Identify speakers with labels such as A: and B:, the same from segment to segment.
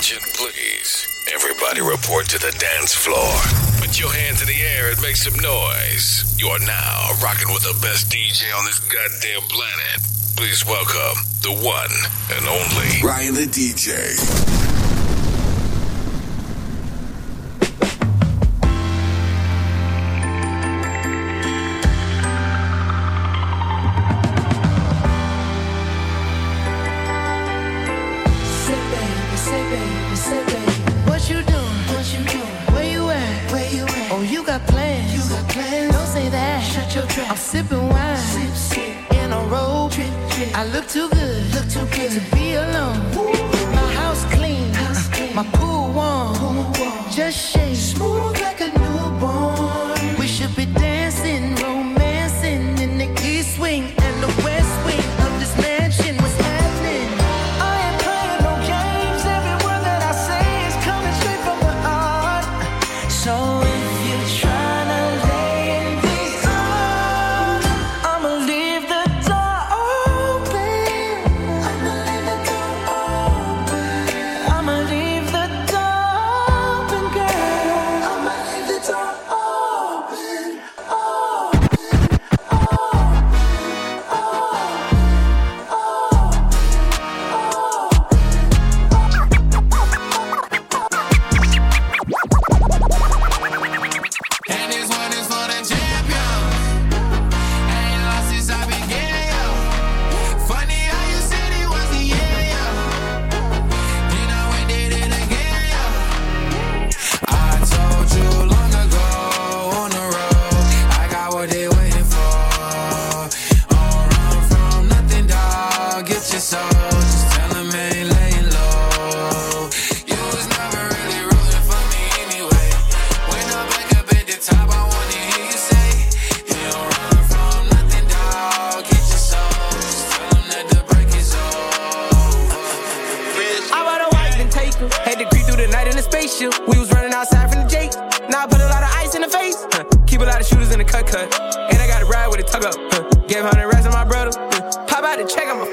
A: Attention, please. Everybody report to the dance floor. Put your hands in the air and make some noise. You are now rocking with the best DJ on this goddamn planet. Please welcome the one and only
B: Ryan the DJ.
C: I'm sipping wine in a robe. I look too good to be alone. My house clean, my pool warm. Just shake smooth like a newborn. We should be dancing, romancing in the east wing and the west wing of this mansion. What's happening? I ain't playing no games. Every word that I say is coming straight from the heart. So if you're trying to
D: we was running outside from the Jake. Now I put a lot of ice in the face. Keep a lot of shooters in the cut. And I got a ride with a tug up. Gave 100 rest to my brother. Pop out the check on my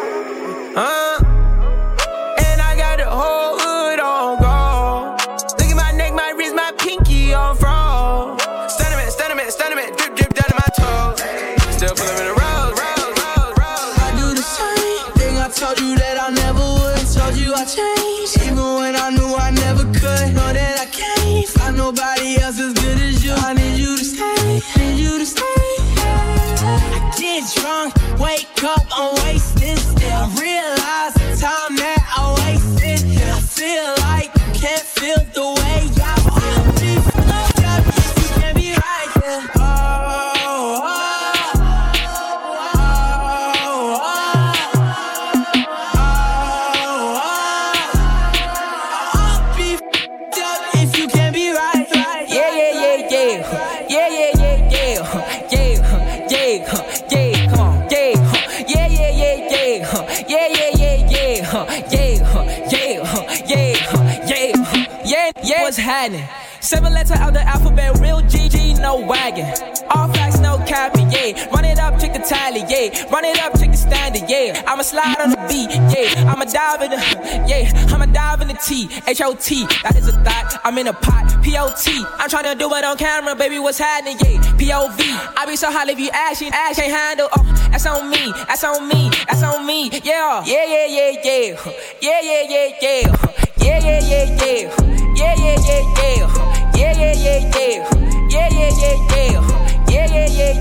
D: and I got the whole hood on gold. Look at my neck, my wrist, my pinky on froze. Stunning man, drip, drip down to my toes. Still pull up in the rose.
C: I do the same thing I told you that I never would. Told you I changed, even when I knew I never could. Know that I can't find nobody else as good as you. I need you to stay, I get drunk, wake up, I'm wasted still. Realize the time that I wasted. I feel like you can't feel the way y'all feel me. If you can't be right there.
D: What's happening? 7 letter out the alphabet, real GG, no wagon. All facts, no capping, yeah. Run it up, check the tally, yeah. Run it up, check the standard, yeah. I'ma slide on the beat, yeah. I'ma dive in the, yeah. I'ma dive in the T, H-O-T. That is a thought, I'm in a pot, P-O-T. I'm tryna do it on camera, baby, what's happening, yeah. P-O-V. I be so hot if you ask, can't handle, oh. That's on me, that's on me, that's on me, yeah. Yeah, yeah, yeah, yeah. Yeah, yeah, yeah, yeah. Yeah, yeah, yeah, yeah. Yeah, yeah, yeah, yeah. Yeah, yeah, yeah, yeah. Yeah, yeah, yeah, yeah. Yeah, yeah, yeah,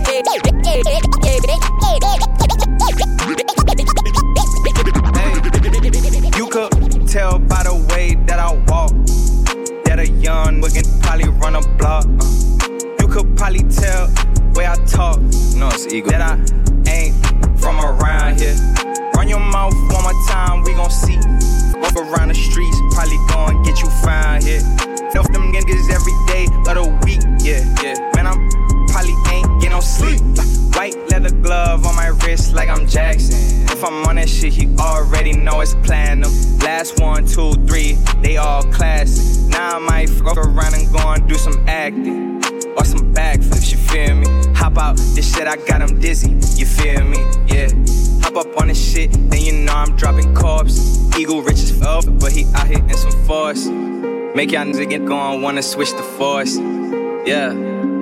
E: yeah. You could tell by the way that I walk that a young nigga can probably run a block. You could probably tell way I talk. No, it's ego. That I ain't from around here. Run your mouth one more time, we gon' see. Walk around the streets, probably gon' get you found here. Know them niggas every day of the week, yeah. Man, I'm probably ain't get no sleep. White leather glove on my wrist like I'm Jackson. If I'm on that shit, he already know it's platinum. Last That's 1, 2, 3, they all classic. Now I might fuck around and go and do some acting or some backflips, you feel me? Hop out this shit, I got him dizzy, you feel me? Yeah. Hop up on this shit, then you know I'm dropping corpses. Eagle rich as fuck, but he out here in some force. Make y'all niggas get going, wanna switch the force. Yeah,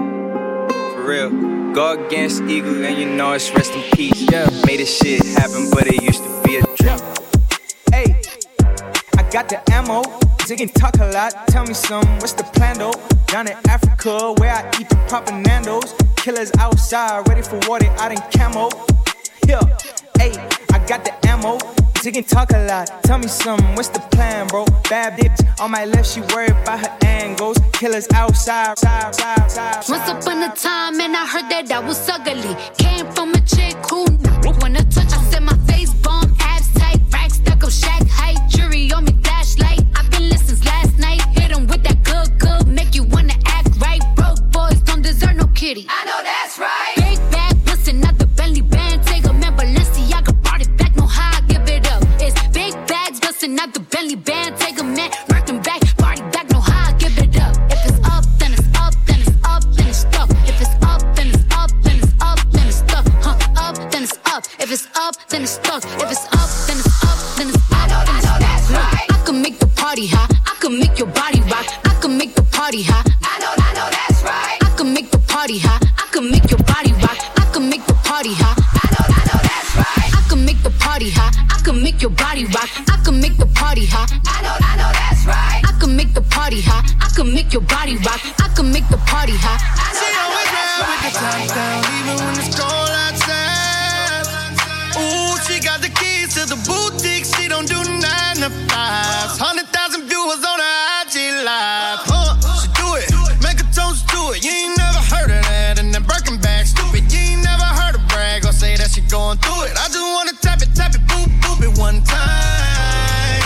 E: for real. Go against Eagle, and you know it's rest in peace. Yeah, made this shit happen, but it used to be a dream. Hey, I got the ammo. Ziggin talk a lot, tell me some, what's the plan though? Down in Africa, where I eat the proper Nandos. Killers outside, ready for war, they out in camo. Yeah, hey, I got the ammo. Ziggin talk a lot, tell me some, what's the plan, bro? Bad bitch on my left, she worried about her angles. Killers outside, Once
B: upon a time, and I heard that I was ugly. Came from a chick who wanna touch. I said my face bomb, abs tight, rack stuck up, shack height, jury on me, flashlight. I've been listening since last night. Hit 'em with that good, make you wanna act right. Broke boys don't deserve no kitty. I know that's right. Big bag, bustin' out the Bentley band. Take a man, Balenciaga brought it back. Know how I give it up. It's big bags, bustin' out the Bentley band. Take a man, working back, party back. Know how I give it up. If it's up, then it's up, then it's up, then it's stuck. If it's up, then it's up, then it's up, then it's stuck. Up, then it's up. If it's up, then it's stuck. If it's up, then it's up, then it's up. I know that's right. I can make the party hot. I can make your body rock. I can make the party hot. I know that's right. I can make the party hot. I can make your body rock. I can make the party hot. I know that's right. I can make the party hot. I can make your body rock. I can make the party hot. I know that's right. I can make the party hot. I can make your body rock. I can make the party hot.
C: She always round with the top down, even when it's cold outside. Ooh, she got the keys to the boutique. She don't do 9 to 5. 100,000 viewers on her IG live. She do it, make a toast to it. You ain't never heard of that. And then Birkin bag, stupid. You ain't never heard her brag or say that she going through it. I just wanna tap it, boop, boop it one time.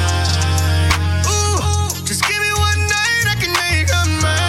C: Ooh, just give me one night, I can make her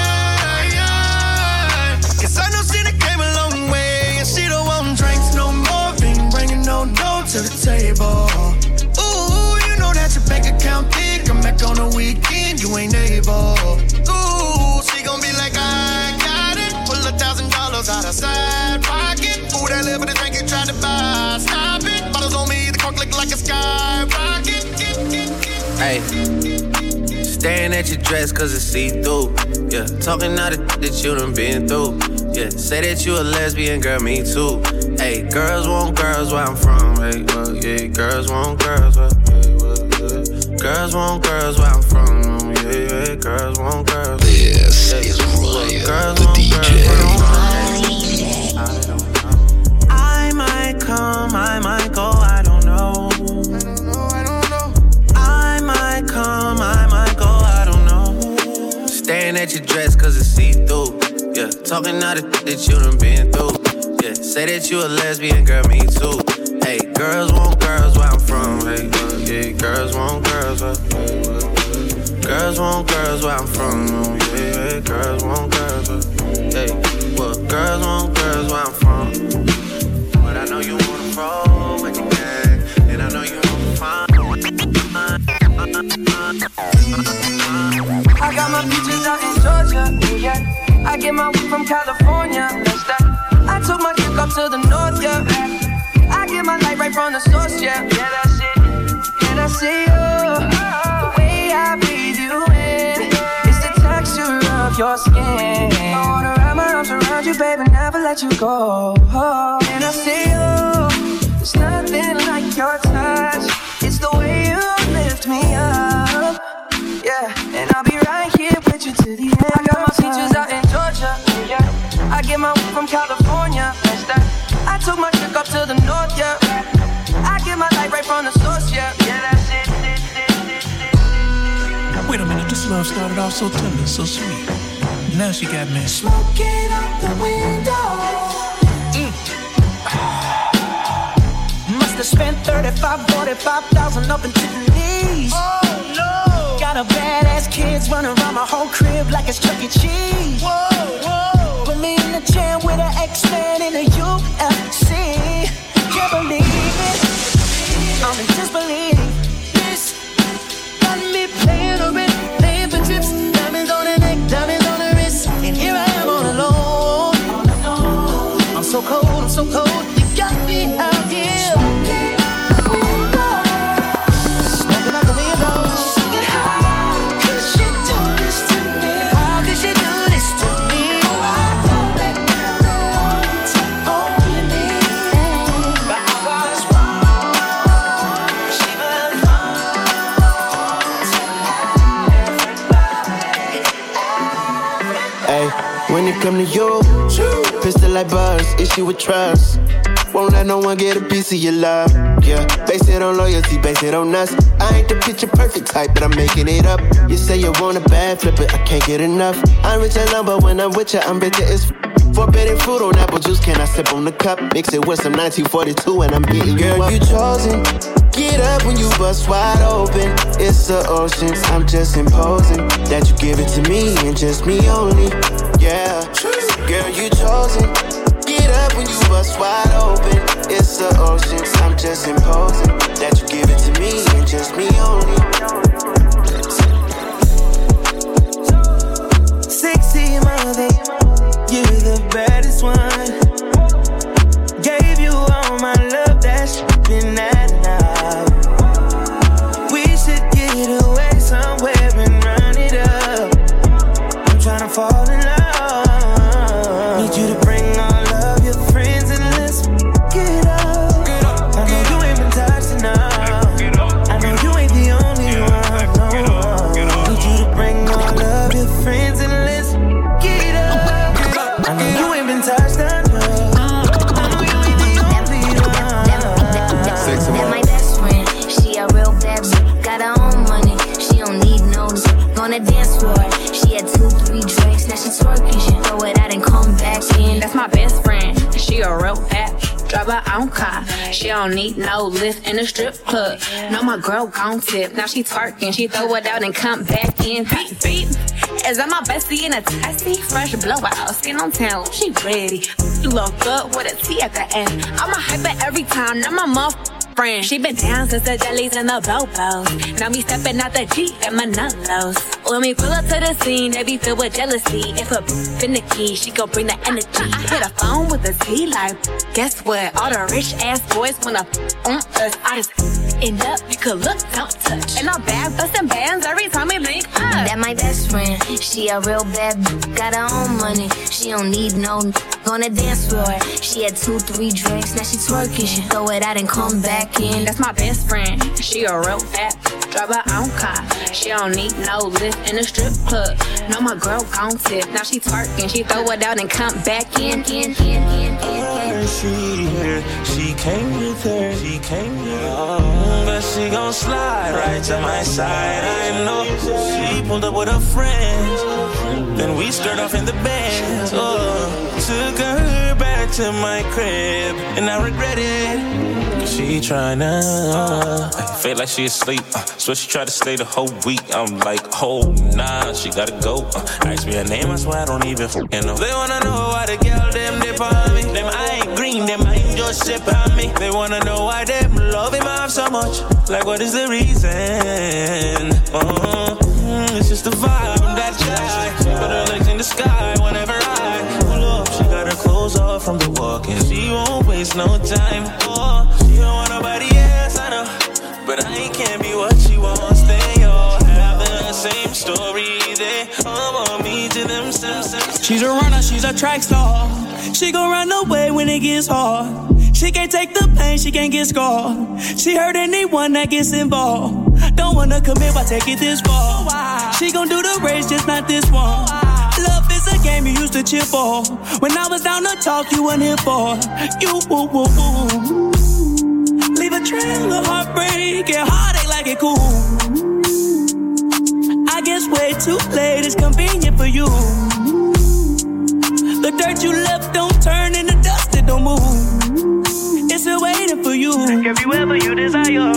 C: mine. 'Cause I know she done came a long way, and she don't want drinks no more. Ain't bringing no dough to the table. Ooh, you know that your bank account big. Come back on the weekend, you ain't able. Ooh, she gon' be like, I got it. Pull $1,000 out her side pocket. Ooh, that little bit of drink you tried to buy. Stop it. Bottles on me, the cork look like a skyrocket.
F: Hey, staring at your dress 'cause it's see-through. Yeah, talking all the that you done been through. Yeah, say that you a lesbian, girl, me too. Hey, girls want girls where I'm from. Hey, yeah, girls want girls where, girls want girls where I'm from. Yeah, girls want girls.
A: This is Ryan, the DJ.
F: I might come, I might go, I don't know. I might come, I might go, I don't know. Staring at your dress 'cause it's see-through. Yeah, talking all the that you done been through. Yeah, say that you a lesbian, girl, me too. Hey, girls want girls where I'm from. Hey, yeah, girls want girls where, girls want girls where I'm from. Yeah, girls want girls where, hey, well, girls want girls where I'm from. But I know you wanna roll with the gang, and I know you wanna find.
G: I got my peaches out in Georgia, yeah. I get my weed from California, that's that. I took my trip up to the north, yeah. I get my light right from the source, yeah. Yeah, that's it. And I see you, the way I breathe you in. It's the texture of your skin. I wanna wrap my arms around you, baby, never let you go. And I see you, there's nothing like your touch. It's the way you lift me up, yeah. And I'll be right here with you to the end. I got my peaches out in Georgia, yeah. I get my weed from California, that's that. I took my trip up to the north, yeah. I get my light right from the source, yeah. Yeah, that's it.
H: Wait a minute, this love started off so tender, so sweet. Now she got me
C: Smoking out the window.
G: Must have spent 35, 45,000 up into the knees.
C: Oh no.
G: Got a badass kids running around my whole crib like it's Chuck E. Cheese.
C: Whoa, whoa.
G: Put me in the chair with an X-Man in a UFC. Can't believe it, I'm in disbelief.
C: This
I: when it come to you. Pistol like buzz, issue with trust. Won't let no one get a piece of your love. Yeah, base it on loyalty, base it on us. I ain't the picture perfect type, but I'm making it up. You say you want a bad, flip it, I can't get enough. I'm rich and love, but when I'm with you, I'm bitter as forbidden fruit on apple juice, can I sip on the cup? Mix it with some 1942 and I'm hitting you up. Girl, you chosen. Get up when you bust wide open. It's the oceans, I'm just imposing that you give it to me and just me only. Yeah, girl, you chosen. Get up when you bust wide open. It's the oceans, I'm just imposing that you give it to me and just me only.
C: Sexy mother, you're the baddest one. Gave you all my love, that's been that now. We should get away somewhere and run it up. I'm tryna fall in love. Need you to bring all of your friends and let's get up. I know you ain't been touched enough. I know you ain't the only one. No. Need you to bring all of your friends and let's get up. I know you ain't been touched enough.
B: That's my best friend. She a real bad bitch. Got her own money. She don't need no on the dance floor. She had 2-3 drinks. Now she twerking. She throw it out and come back in.
J: That's my best friend. She a real bad. Drive her own car. She don't need no lift in the strip club. No, my girl gon' tip. Now she twerking. She throw it out and come back in. Beep, beep. Is that my bestie in a taxi? Fresh blowout. Skin on town. She ready. Look good with a T at the end. I'm a hyper every time. Now my mouth. Friend. She been down since the jellies and the bobos. Now me stepping out the Jeep and my nullos. When we pull up to the scene, they be filled with jealousy. If a finicky, she gon' bring the energy. I hit a phone with a Z like, guess what? All the rich ass boys wanna on us. I just end up, you could look, don't touch. And I'm back bustin' bands every time we link up.
B: That my best friend. She a real bad bitch. Got her own money. She don't need no on the dance floor. She had 2-3 drinks. Now she twerking. She throw it out and come back.
J: That's my best friend. She a real bad. Drive her own car. She don't need no lift in the strip club. No, my girl gon' tip. Now she twerking. She throw it out and come back in.
C: She came with her. She came with her. But she gon' slide right to my side. I know. She pulled up with her friends. Then we skirt off in the Benz. Took her back to my crib. And I regret it. She tryna feel like she asleep, so she tried to stay the whole week. I'm like, oh nah, she gotta go. Ask me her name, I swear I don't even know. They wanna know why the girl them dip on me. Them I ain't green, them I ain't just sip on me. They wanna know why them love him off so much. Like what is the reason? It's just the vibe, I'm that guy. She put her legs in the sky whenever I pull up. She got her clothes off from the walk and she won't waste no time. She don't want nobody else, I know. But I can't be what she wants. They all have the same story. They all want me to them.
K: She's a runner, she's a track star. She gon' run away when it gets hard. She can't take the pain, she can't get scarred. She hurt anyone that gets involved. Don't wanna commit, why take it this far? She gon' do the race, just not this one. Love is a game you used to cheer for. When I was down to talk, you weren't here for. You woo woo woo. Leave a trail of heartbreak and heartache like it cool. I guess way too late is convenient for you. The dirt you left don't turn into dust, it don't move. It's still waiting for you.
C: Give you whatever you desire.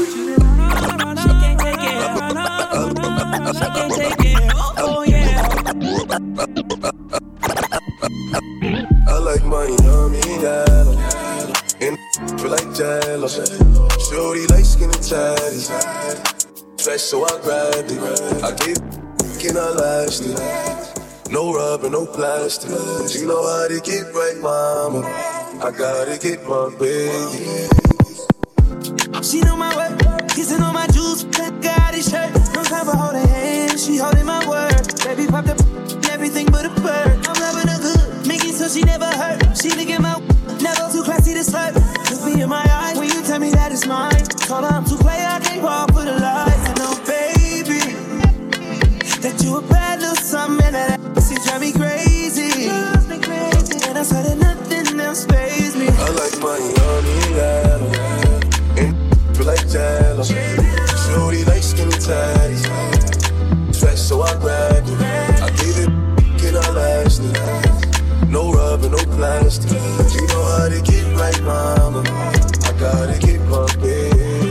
L: I like money on me, yellow. And feel like jello. Shorty like skin and tatties. Fresh, so I grabbed it. I get can I last it? No rubber, no plastic. You know how to get right, mama. I gotta get my baby.
C: She know my way, kissing on my juice, got his shirt. No time for holding hands, she holding my word. Baby popped up everything but a bird. I'm loving her good, making so she never hurt. She licking my never too classy to slurp. Look me in my eyes when you tell me that it's mine. Told her I'm too play, I can't walk for the lies. I know, baby, that you a bad little something and that she drive me crazy.
L: trust. You know how to get right, mama. I gotta get my bed.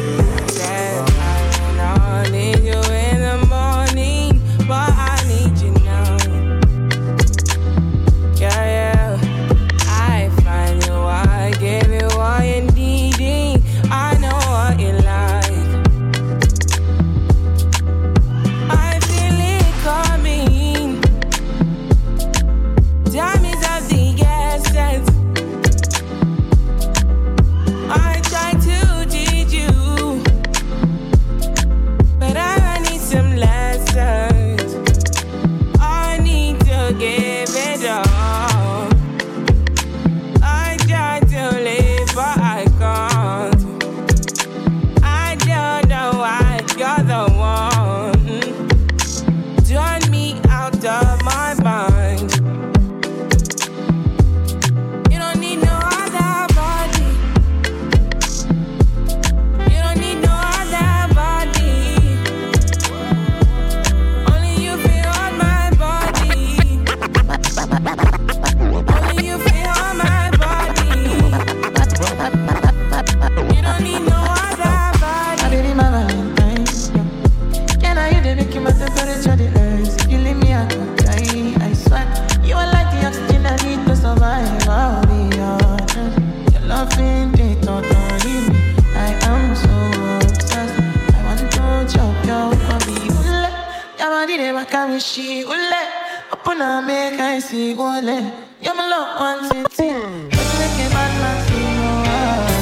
M: I need you in the morning, but I need you now. Yeah. I find you, I give you all you needing. I know what you like. I feel it coming. Time is of the essence. I try to teach you, but I need some lessons. I need to give it all. I try to live, but I can't. I don't know why you're the one. Turn me out of my mind. You don't need no other body. You don't need no other body. Only you feel on my body. Only you feel on my body. You don't need no other body.
C: I baby, my Valentine. Can I hear the make you my temperature the rise? If you leave me, I could die. I swear, you are like the oxygen I need to survive. I'll be honest. Your loving it totally me. I am so obsessed. I want to chop your body. Ule, your body they back and she ule. Upon a make I see ule. You're my love one city. Make a bad man see no.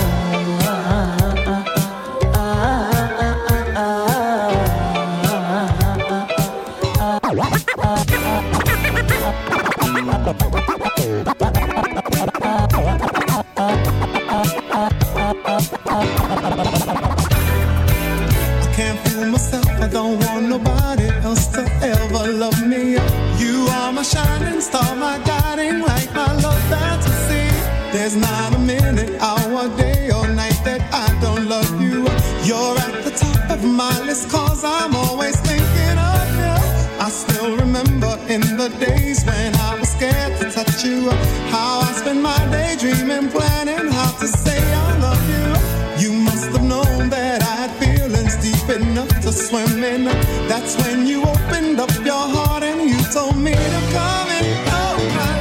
N: I can't fool myself, I don't want nobody else to ever love me. You are my shining star, my guiding light, my love fantasy. There's not a minute, hour, day or night that I don't love you. You're at the top of my list, cause I'm always thinking of you. I still remember in the days when I was scared to touch you, how I spent my day dreaming, planning how to say I love you. You must have known that I had feelings deep enough to swim in. That's when you opened up your heart and you told me to come and oh my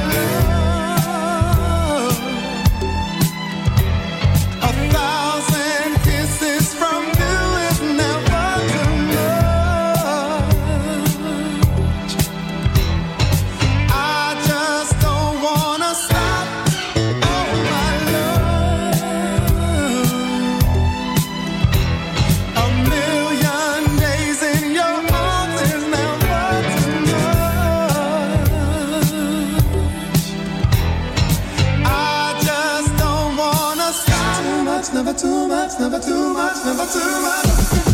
N: love. 1,000 kisses from you is never too much. I just don't wanna stop. Oh my love. A million days in your arms is never too much. I just don't wanna stop. Too much, never too much, never too much, never too much.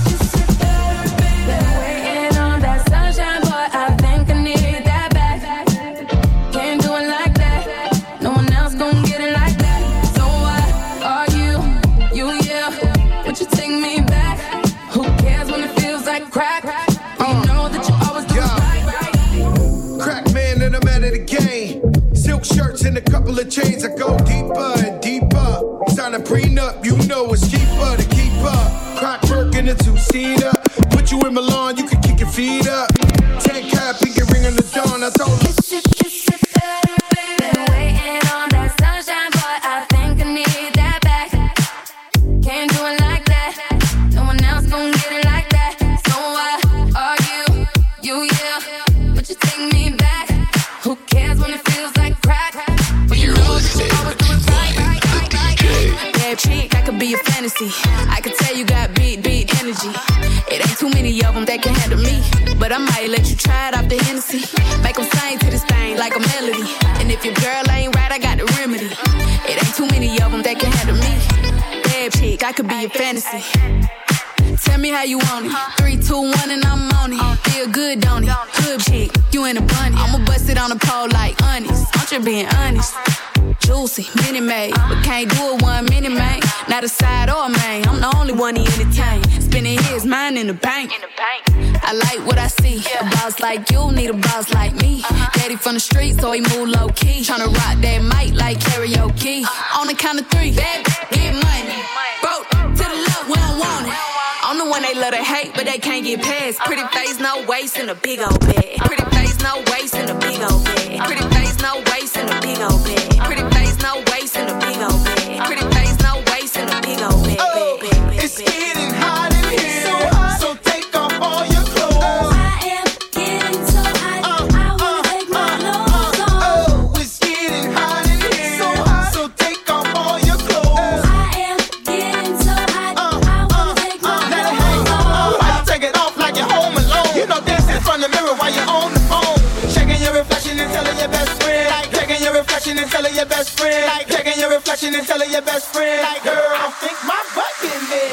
M: Been waiting on that sunshine, boy. I think I need that back. Can't do it like that. No one else gon' get it like that. So why are you, yeah? Would you take me back? Who cares when it feels like crack? You know that you always do right.
O: Crack man and I'm out of the game. Silk shirts and a couple of chains. I go deeper and deeper. Sign a prenup, you know it's cheaper to keep up. Crack work in a two-seater. Put you in Milan, you can kick your feet up. 10 cap, pinky ring on the dawn. I told her.
M: Been waiting on that sunshine, boy. I think I need that back. Can't do it like that. No one else gon' get it like that. So why are you, yeah? Would you take me back? Who cares when it feels like crack? But you know that you always do it right. Yeah, chick, I could be a fantasy. I could tell you got beat energy. It ain't too many of them that can handle me. But I might let you try it off the Hennessy. Make them sing to this thing like a melody. And if your girl ain't right, I got the remedy. It ain't too many of them that can handle me. Bad chick, I could be a fantasy. Tell me how you want it. 3, 2, 1 and I'm on it. Feel good, don't it? Good chick, you in a bunny. I'ma bust it on the pole like honest. I'm just being honest.
B: juicy, mini made, but can't do it 1 minute, man. Not a side or a main, I'm the only one he entertain. Spending his mind in the bank. I like what I see. A boss like you need a boss like me. Daddy from the street, so he move low key. Tryna rock that mic like karaoke. On the count of 3, bad, get money. Broke to the left, we don't want it. I'm the one they love to hate, but they can't get past. Pretty face, no waist, and a big old bag. Pretty face, no waist, and a big old bag. Pretty face, no waist, and a big old bag. Pretty face, no waist, and a big old bag. Pretty face, no waist, and a big old bag.
C: It's getting hot in here, so take off all your clothes.
M: I am getting so hot, I wanna take my clothes off.
C: Oh, it's getting hot in here, so take off all your clothes.
M: I am getting so hot, I wanna take my clothes off.
C: Why you take it off like you're home alone? You know, dance in front of the mirror while you're on the phone. Checking your reflection and telling your best friend. Like, checking your reflection and telling your best friend. Like, checking your reflection and telling your best friend. Like, girl, I think my butt can big.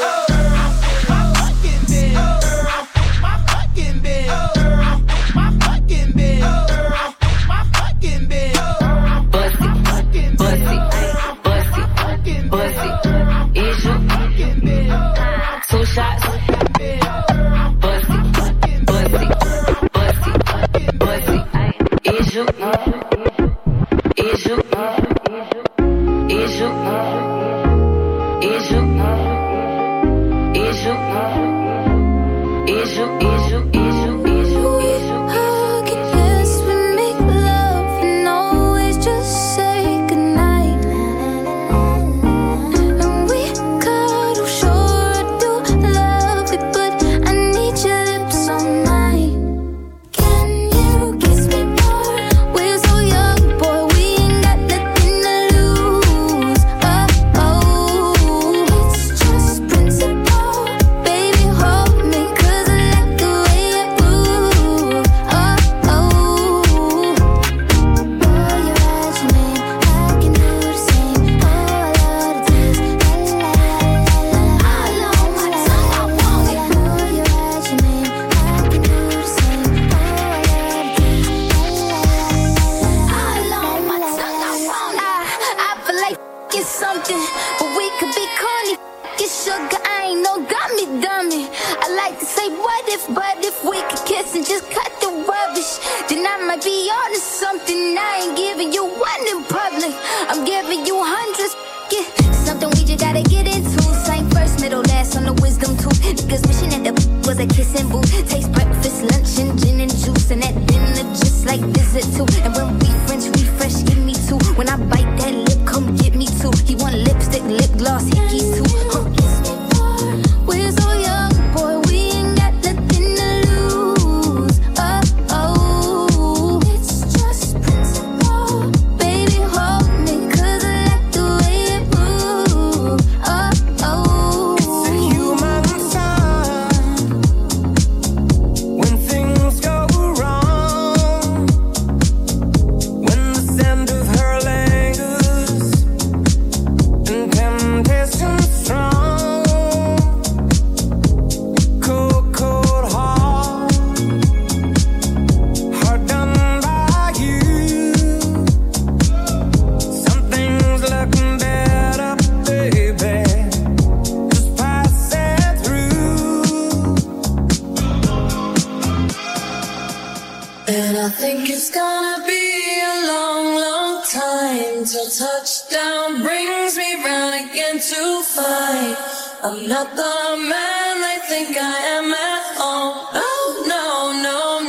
M: I'm not the man they think I am at all. Oh no, no,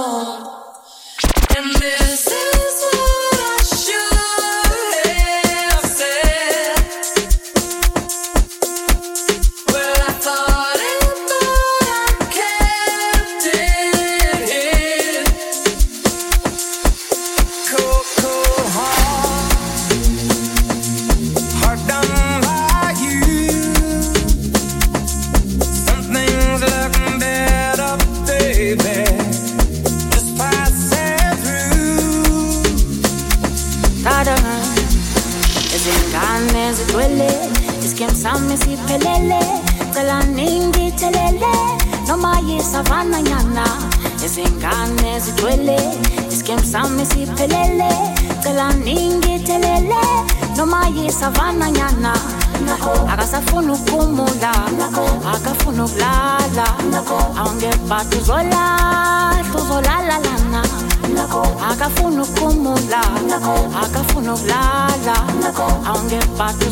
M: no. And this is what I should have said. Well, I thought it, but I kept it hid.
C: Cold, cold heart done by you. Something's looking better, baby. Just passing through.
P: Tadanga, ezingane zigcwele, iskemsami siphelele, cela ningithelele, noma yisavana nyana. Ezingane zigcwele, iskemsami siphelele, ngicela ningithelele noma yisavana nyana akasafuna ukumula akafuna ukulala awungebhadi uzolala lana akafuna ukumula akafuna ukulala awungebhadi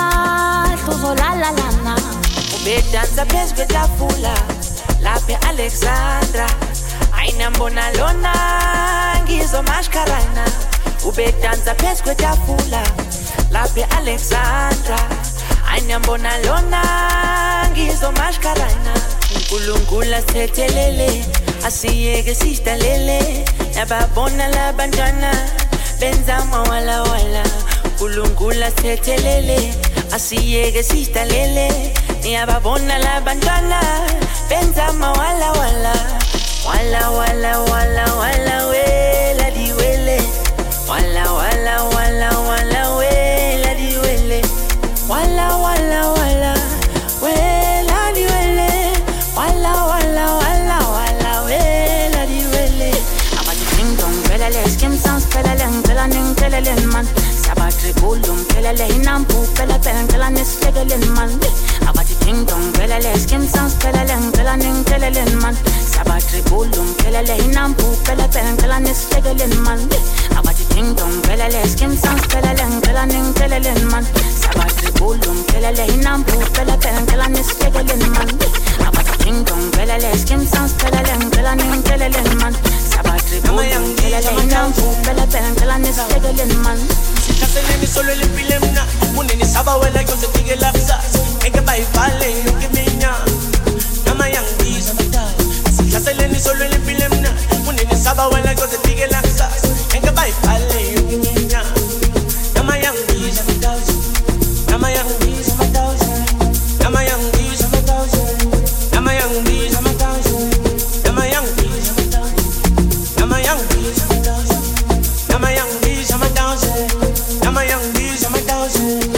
P: uzolala lana ubedansa phezu kwetafula lapha e-Alexandra ayinambona lona ngizomashkarana ubedansa phezu kwetafula lapha e-Alexandra ayinambona lona ngizomashkarana uNkulunkulu asithethelele asiyeke sidalele nababona labantwana benza mawala wala uNkulunkulu asithethelele asiyeke sidalele nababona labantwana benza mawala wala wala wala wala wala wela diwele wala wala wala wala wela diwele wala wala wala wela diwele wala wala wala wala wela diwele abati ting dong pelele skim sounds pelele ngelaning pelele man sabatri bulum pelele inampu pelele ngelaning pelele man abati ting dong pelele skim sounds pelele ngelaning pelele man sabatri bulum pelele inampu pelele ngelaning pelele man abati ting dong pelele skim sounds pelele ngelaning pelele man sabatri bulum pelele inampu pelele ngelaning pelele man abati ting dong pelele skim sounds pelele ngelaning pelele man sabatri bulum pelele inampu pelele ngelaning pelele man
K: Sikaseleni solo lipilemna Munini sabawela yose tigela visas Eke baifale yoke minya Nama yang bisa matal Sikaseleni solo lipilemna Munini sabawela yose tigela visas Eke baifale yoke minya Nama yang bisa matal Nama yang bisa matal Nama yang bisa matal Nama yang bisa matal Nama yang bisa matal Nama yang bisa matal Nama yang bisa matal Nama yang bisa matal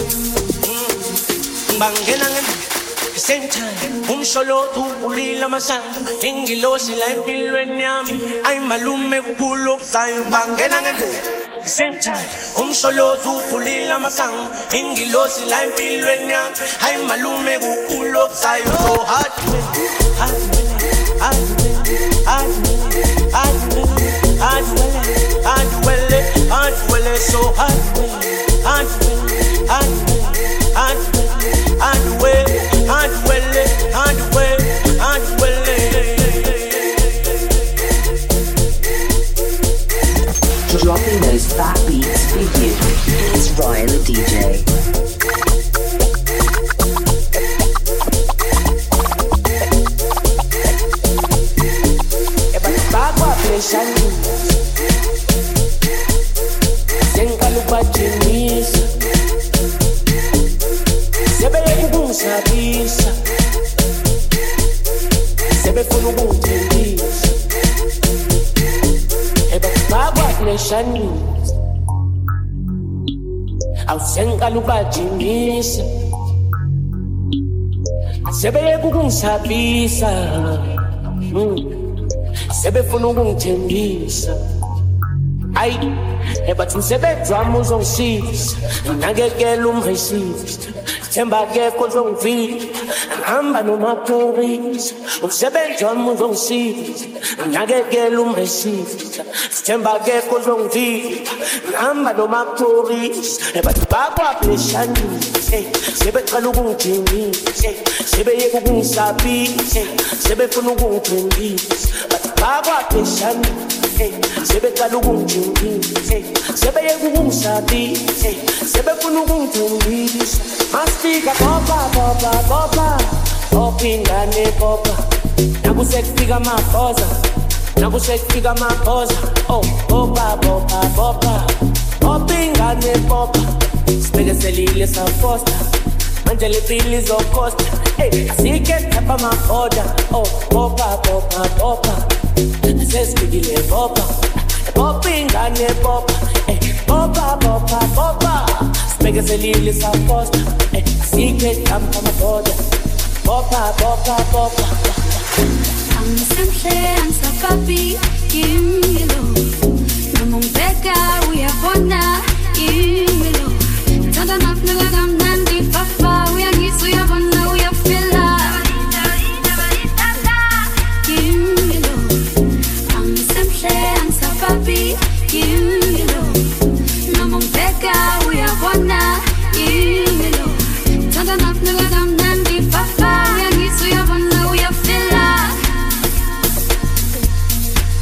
K: Bangenangan same time solo tu ulila masang ingilo sila pilwenyami ay malume kulo tayo bangenangan same time solo tu ulila masang ingilo sila pilwenyami ay malume kulo tayo so hard so
Q: dropping those fat beats for you. It's Ryan the DJ.
R: Awusenkalubajimisa sebeye kukungisabisa sebefuna ukungithembisa ayi ebathi ngisebedwama uzongisiza nakekela umhesisa themba kekho uzongivila ngihamba nomaphorisa umsebenzi wami uzongisiza nakekela umhesisa themba kekho uzongivila ngihamba nomaphorisa ebathi bakwabeshanise sebecela ukungithembisa sebeyeka ukungisabisa sebefuna ukungithembisa bathi bakwabeshanise sebecela ukungithembisa sebeyeka ukungisabisa sebefuna ukungithembisa masifika bopa opindane bopa nakusekufika maphoza oh bopa opingane bopa sibekeselile safosta manje lepili izokosta asike thapha maboda oh bopa sesifikile bopa opingane bopa bopa sibekeselile safosta asike thapha maboda bopa
B: Angisemhle angisapapi kimi lo Noma ungibheka uyabona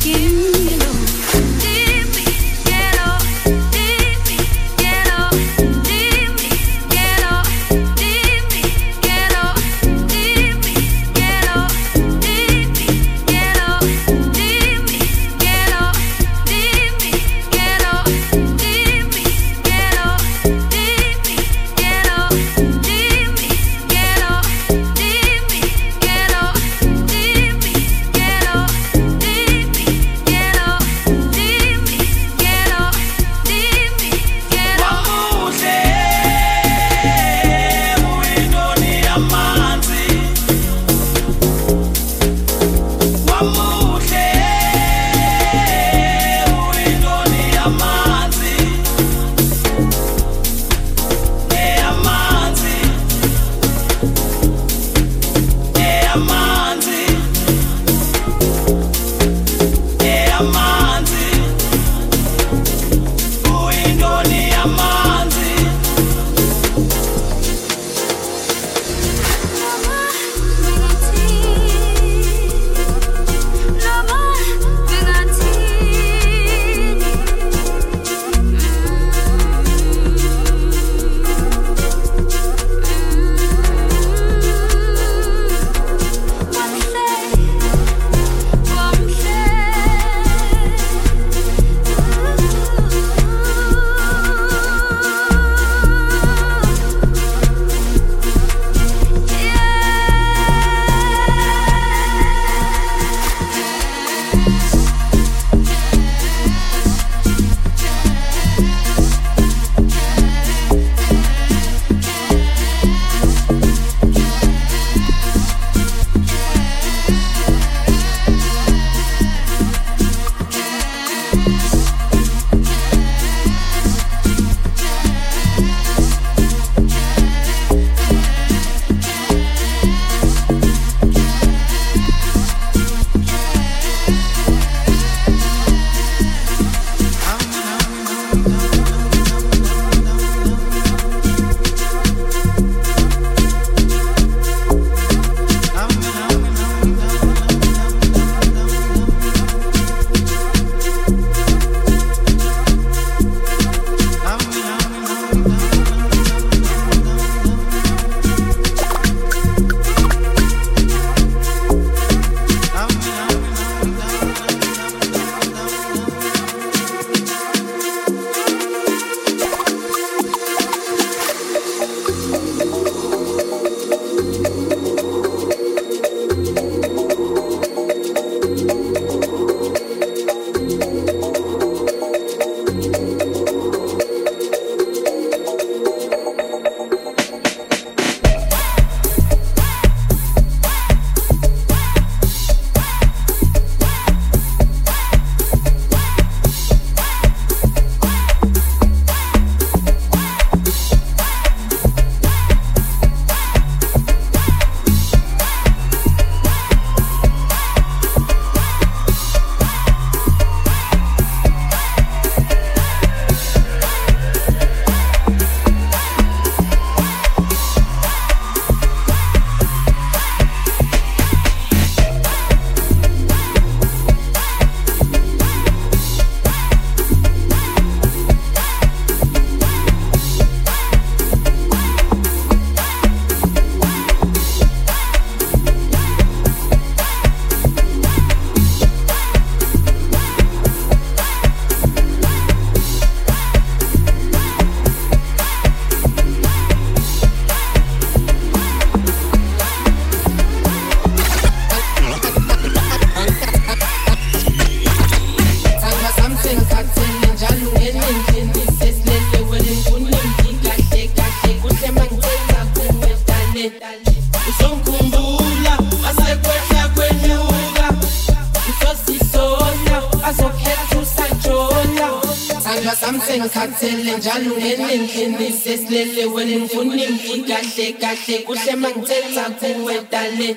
C: Samsung kathele njalo nendlini sesilele wena ngifuna kahle kahle kuhle mangithetha kuwe dale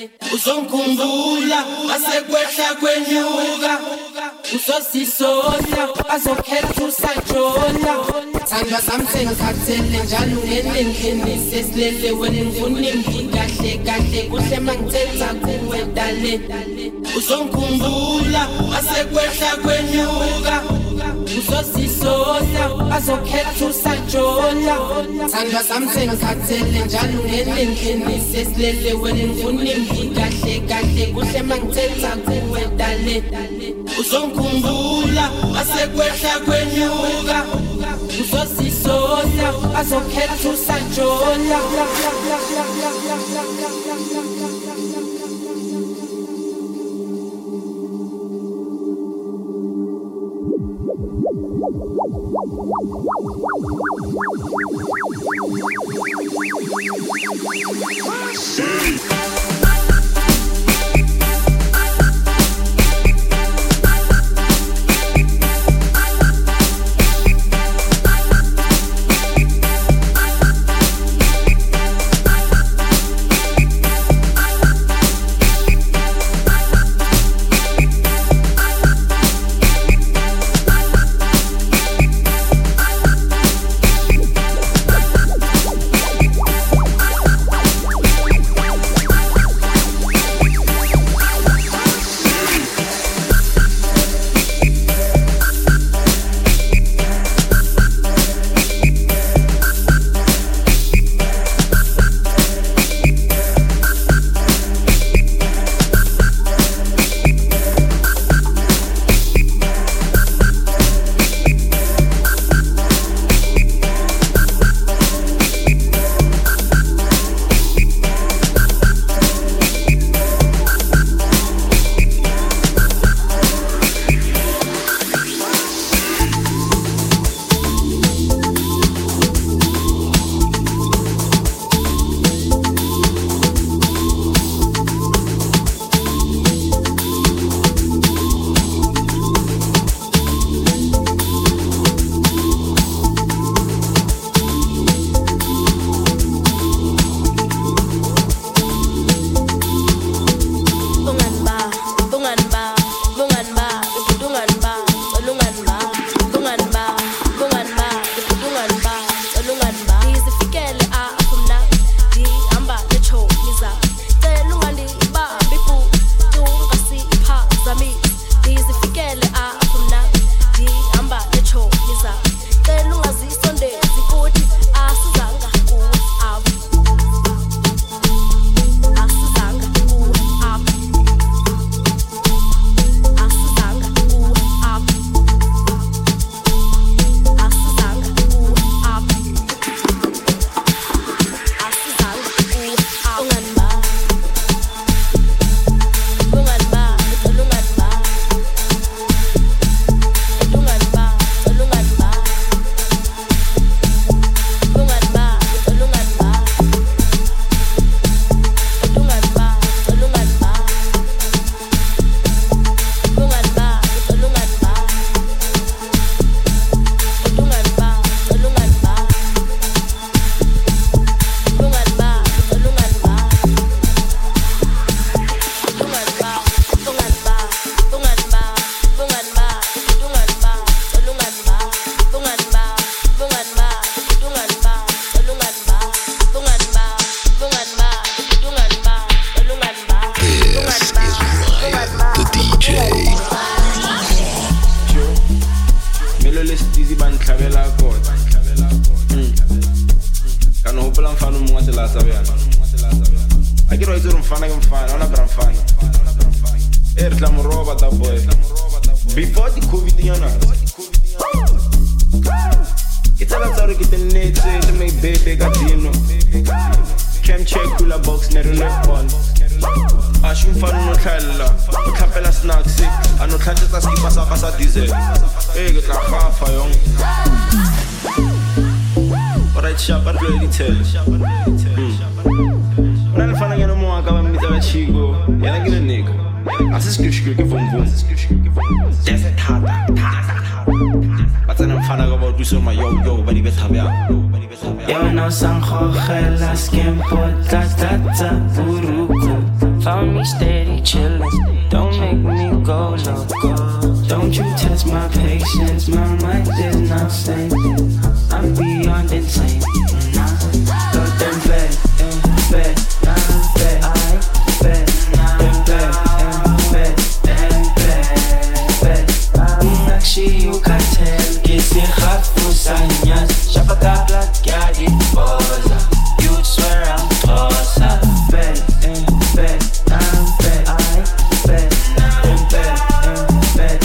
C: uzongikhumbula asekwehla kwenyuka usosisola azokhetha usajona
S: Sandwa sami ngikhathele njalo ngendlini sesilele wena ngifuna kahle kahle kuhle mangithetha kuwe dale uzongikhumbula asekwehla kwenyuka uzosisola azokhetha usajola Sandwa sami ngikhathele njalo ngendlini sesilele wena ngifuna kahle kahle kuhle mangithetha kuwe dale uzongikhumbula asekwehla kwenyuka uzosisola azokhetha usajola
T: Before the COVID, you know. It's all about getting the net to make baby got you. Cam check cooler box, never left one. I should find no trailer. The capella snacks, I know catches us keep us up as a diesel. Hey, get like half a young. But I shop at really tell. When I'm finding no more, I come meet a chico. Yeah, I get a nigga. I just screw from boom. There's a tata. But then I'm finding about do so my yo, but he better have ya.
P: Yo no san Jorge, skin pot, tata, buruku. Found me steady chillin', don't make me go loco. Don't
K: Won't you test my patience? My mind is not sane. I'm beyond insane. Go them bed, bed, bed, I bed, them bed, bed. Nakshiyu katel, kisi khafu sanyas. Shabaka black, yeah, it boza. You'd swear I'm closer. Bed, bed, bed, I bed, them bed,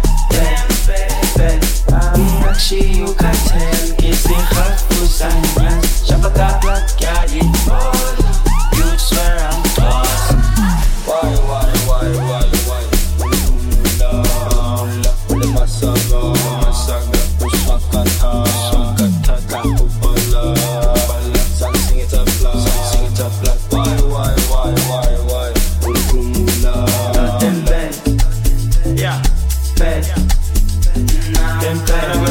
K: bed. Nakshiyu katel, kisi khafu sanyas. Shabaka black, yeah, it boza. You'd swear I'm closer.
T: Why? Masaga, Usakata, Kapupala, sing it up loud. Why? Ulumula,
K: them bed,
T: yeah,
K: bed, them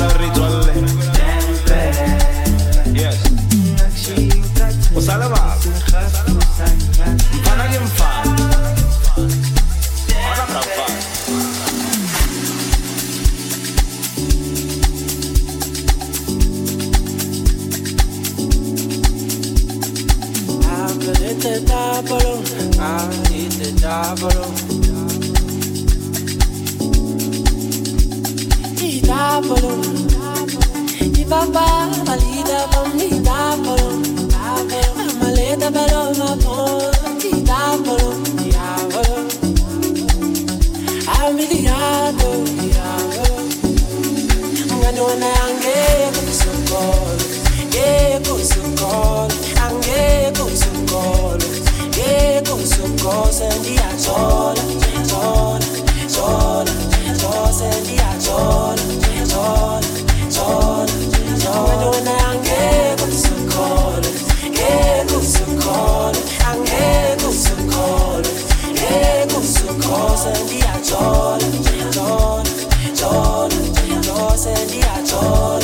K: bed,
T: yes. What's all about? Mfana gemfana. Ona kafana.
K: I hit the double. Papa, malida from me double. Maleta pero ma pon double. I'm diado. I'm gonna do an angle so cold. Yeah, go so cold. Angle go so cold. Yeah, go so cold. Send the achola. Send the achola. When I get so cold, get so cold, I get so cold, send the achol, send the achol.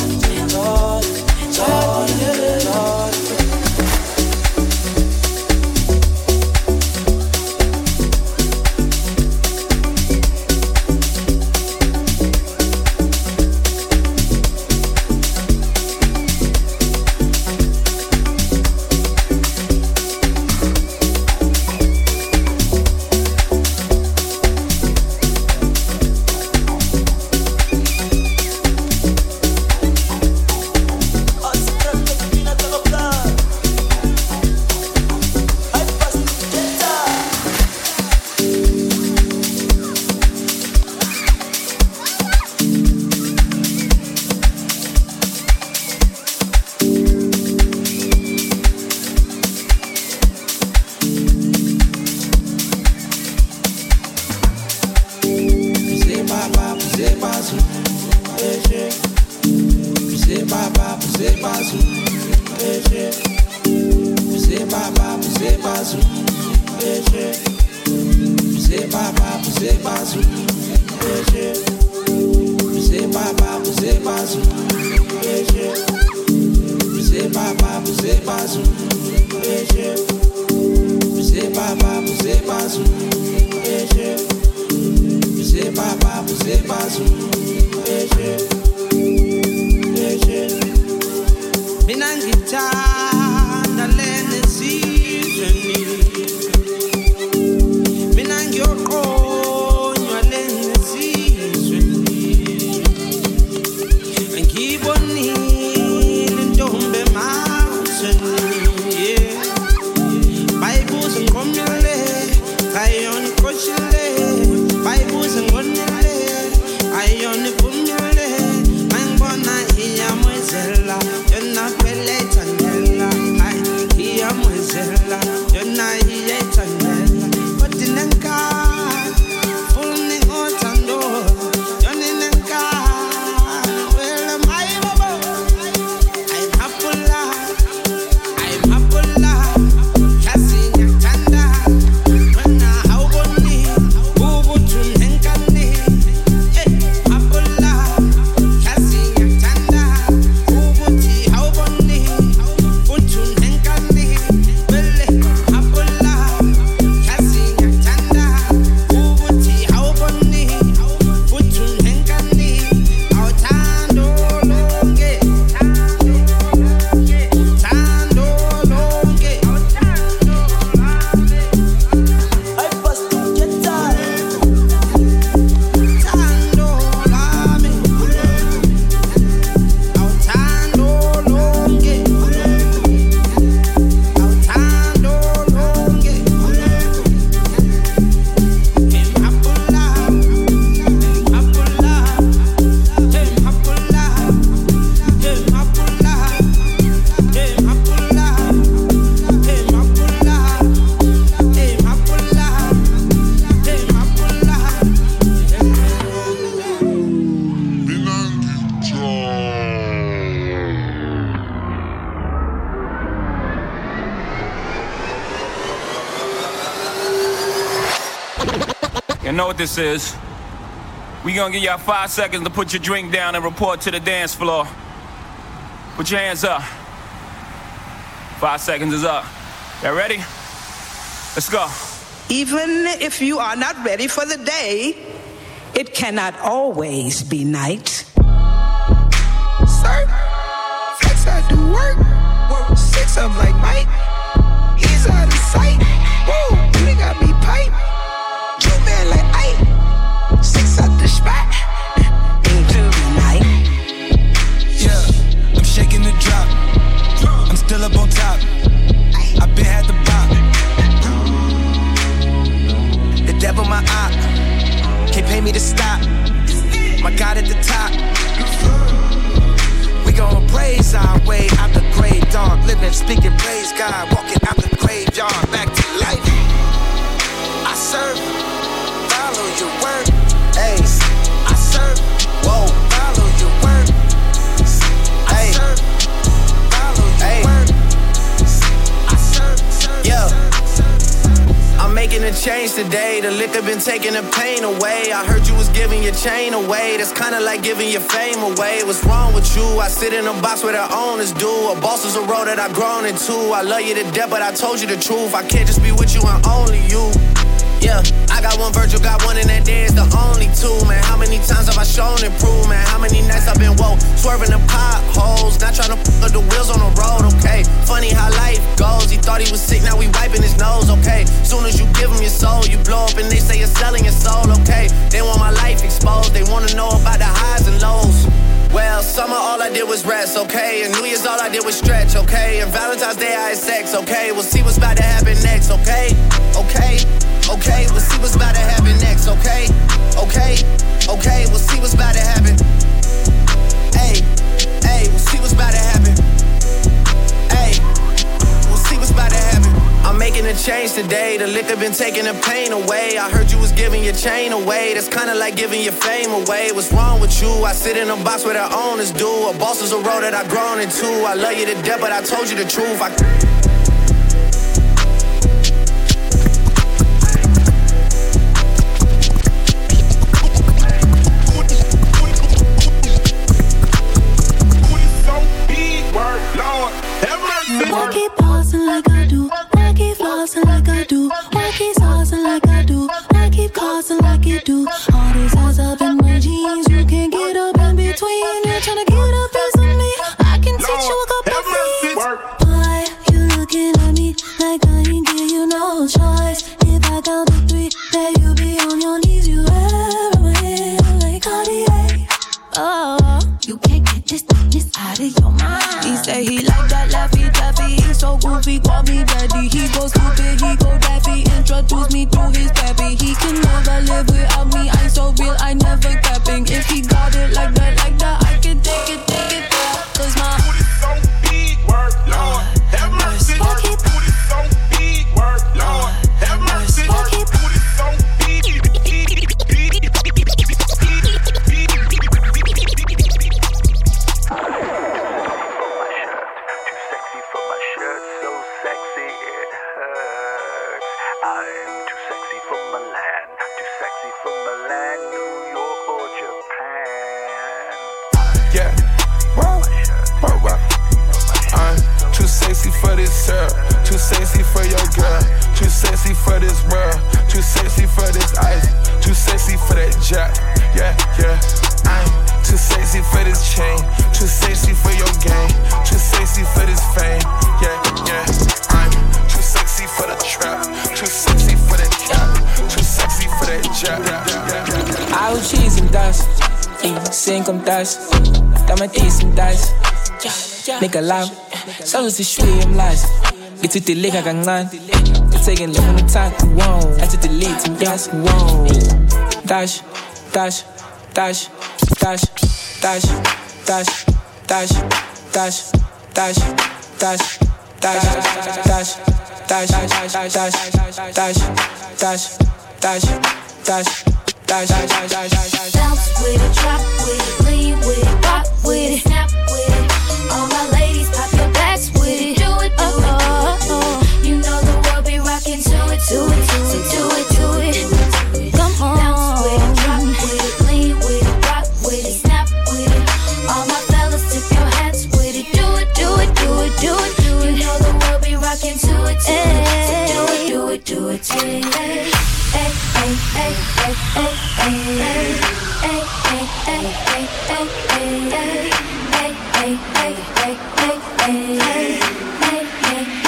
C: Ayoni bumile, mang bona iya mwezela, jona pele tanela.
U: know what this is. We gonna give y'all 5 seconds to put your drink down and report to the dance floor. Put your hands up. 5 seconds is up. Y'all ready? Let's go.
V: Even if you are not ready for the day, it cannot always be night.
C: Sir, flex I do work. Work 6 up like Mike. He's out of sight. Whoa, you got me pipe. You man like Ike. 6 out the spot.
V: Into the night.
W: Yeah, I'm shaking the drop. I'm still up on top. I been had the bop. The devil my op. Can't pay me to stop. My God at the top. We gon' praise our way out the grave, dog. Living, speaking, praise God. Walking out the graveyard, back to life. I serve, follow your word. Hey, I serve, whoa, follow your word. I serve, follow your word. I serve, yeah. I'm making a change today. The liquor been taking the pain away. I heard you was giving your chain away. That's kinda like giving your fame away. What's wrong with you? I sit in a box where the owners do. A boss is a role that I've grown into. I love you to death, but I told you the truth. I can't just be with you and only you. Yeah, I got one Virgil, got one, and that day is the only two, man. How many times have I shown and proved, man? How many nights I've been woke, swerving the potholes, not trying to put the wheels on the road, okay? Funny how life goes. He thought he was sick, now we wiping his nose, okay? Soon as you give him your soul, you blow up and they say you're selling your soul, okay? They want my life exposed, they wanna know about the highs and lows. Well, summer all I did was rest, okay? And New Year's all I did was stretch, okay? And Valentine's Day I had sex, okay? We'll see what's about to happen next, okay? Okay? Okay, we'll see what's about to happen next, okay? Okay? Okay, we'll see what's about to happen. Hey, hey, we'll see what's about to happen. Hey, we'll see what's about to happen. I'm making a change today. The liquor been taking the pain away. I heard you was giving your chain away. That's kinda like giving your fame away. What's wrong with you? I sit in a box where the owners do. A boss is a role that I've grown into. I love you to death, but I told you the truth.
X: Why keep pausing like I do? Why keep flossing like I do? Why keep saucing like I do? Why keep causing like you do? All these eyes up in my jeans, you can't get up in between. You're trying to get a piece of me. I can teach you a couple things. Why you looking at me like I ain't give you no choice? If I count to 3, then you be on your knees. You ever win like Cartier? Oh, you can't get this out of your mind. He say he like that Laffy Taffy. He's so goofy, call me daddy. He go stupid, he go daffy. Introduce me to his pappy. He can never live without me. I'm so real, I never capping. If he got it like that, I can take it there. Cause my booty so big, work, Lord, have mercy. Booty so big, work, Lord, have mercy. Booty so big.
Y: For this girl, too sexy for your girl, too sexy for this world, too sexy for this ice, too sexy for that jack, yeah, yeah. I'm too sexy for this chain, too sexy for your game, too sexy for this fame, yeah, yeah. I'm too sexy for the trap, too sexy for that trap, too sexy for that jack, yeah, yeah, yeah.
D: Hago cheese and dust, sin comme das, dame tis and dice. Nigga laugh, so is the street I'm lies. Get to the lick, I got none. It's taking long on the time, whoa. I took the lead, some gas, whoa. Dash, dash, dash, dash, dash, dash, dash, dash, dash, dash, dash, dash, dash, dash, dash, dash, dash, dash, dash, dash,
B: bounce with it, drop with it, lean with it, pop with it, snap with it. All my ladies, pop your backs with it. Do it, do it, do it. You know the world be rocking to it, to it, to it, to it, to it. Come on.
X: hey, hey, hey, hey, hey, hey, hey, hey, hey, hey.